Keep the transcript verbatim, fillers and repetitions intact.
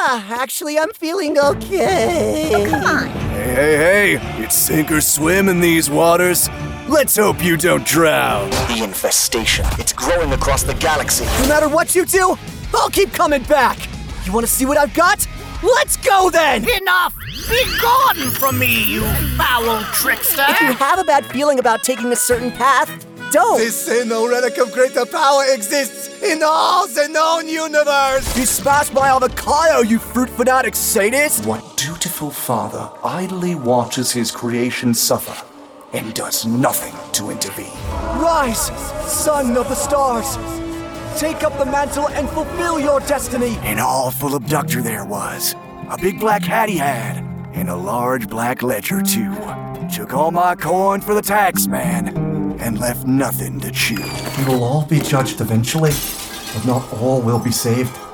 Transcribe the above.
Yeah, actually, I'm feeling okay. Oh, come on. Hey, hey, hey, it's sink or swim in these waters. Let's hope you don't drown. The infestation, it's growing across the galaxy. No matter what you do, I'll keep coming back. You want to see what I've got? Let's go then! Enough! Be gone from me, you foul trickster! If you have a bad feeling about taking a certain path, don't. This same relic of greater power exists in all the known universe! You smashed my avocado, you fruit fanatic sadist! What dutiful father idly watches his creation suffer and does nothing to intervene? Rise, son of the stars! Take up the mantle and fulfill your destiny! An awful abductor there was. A big black hat he had, and a large black ledger too. Took all my coin for the tax man, and left nothing to chew. We will all be judged eventually, but not all will be saved.